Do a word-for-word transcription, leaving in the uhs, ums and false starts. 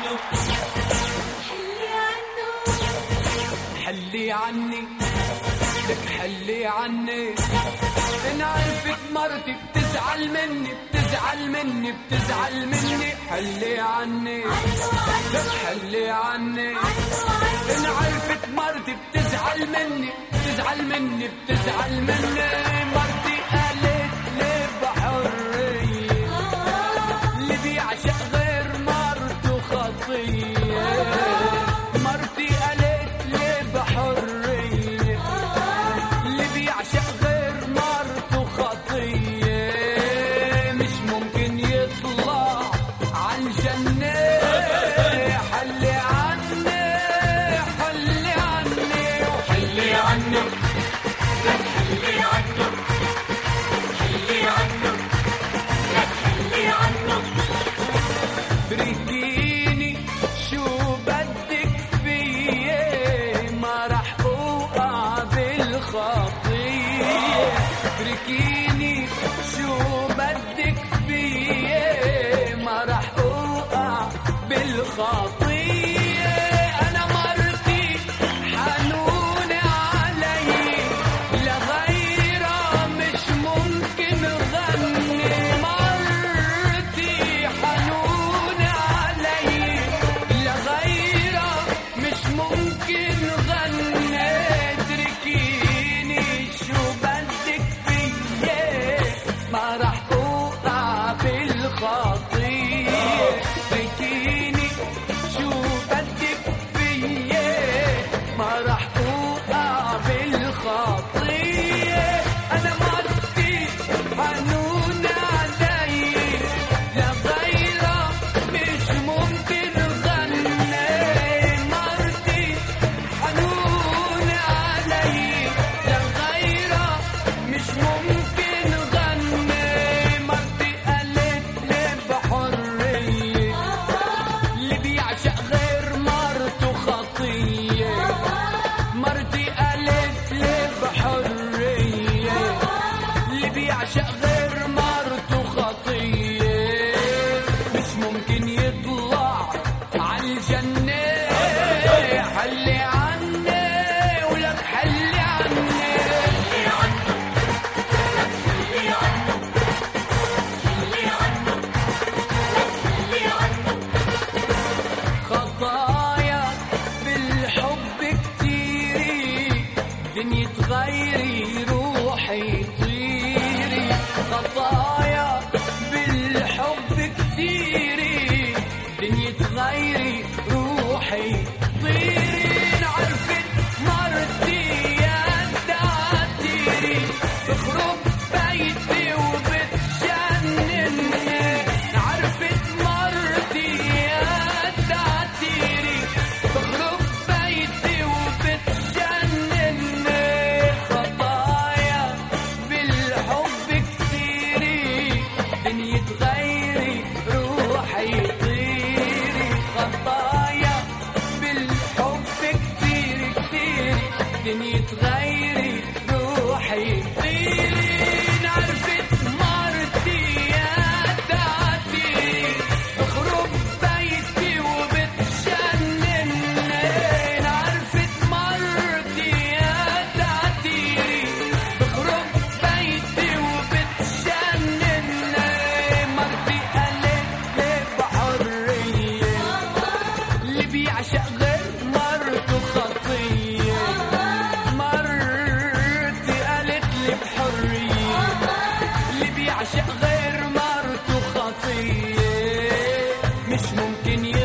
حلي عني لك حلي عني. إن عرفت مرتي بتزعل مني بتزعل مني بتزعل مني. حلي عني لك حلي عني. إن عرفت مرتي بتزعل مني بتزعل مني بتزعل مني. مرتي قالت لي بحرية اللي بيعشق غير مرته خطية. مرتي قالت لي بحرية اللي بيعشق غير مرته خطية. مش ممكن يطلع عالجنة. حلي عني حلي عني وحلي عني. لك حلي عني حلي عني لك حلي عني. تركيني شو بدك فيي ما رح اوقع بالخطية. تركيني شو بدك فيي ما رح اوقع بالخطية. انا مرتي حنونة علي لغيرها مش ممكن غني. مرتي حنونة علي لغيرها مش ممكن غني. تركيني شو بدك فيي ما رح اوقع بالخطية. تركيني شو بدك فيي ما رح اوقع بالخطية. انا مرتي حنونة علي لغيرها مش ممكن غني. مرتي حنونة علي لغيرها مش ممكن غني. مرتي قالت لي بحرية اللي بيعشق غير مرته خطية. مرتي قالت لي بحرية اللي بيعشق غير مرته خطية. مش ممكن يطلع عالجنة. حلي عني ولك حلي عني. حلي عني لك حلي عني حلي عني لك حلي عني. خطايا بالحب كتيري دنيا تغيري روحي طيري. خطايا بالحب كتيري دنيا تغيري روحي طيري. عرفت مرتي يا تعتيري تخرب بيتي وبتجنني. عرفت مرتي يا تعتيري تخرب بيتي وبتجنني. خطايا بالحب كتيري دنيا تغيري روحي طيري. خطايا بالحب كتيري كتيري دنيا تغيري روحي طيري. عرفت مرتي يا تعتيري تخرب بيتي وبتجنني. عرفت مرتي يا تعتيري تخرب بيتي وبتجنني. مرتي قالت لي بحرية اللي بيعشق غير مرته خطية. مرتي قالت لي بحرية اللي بيعشق غير مرته خطية. مش ممكن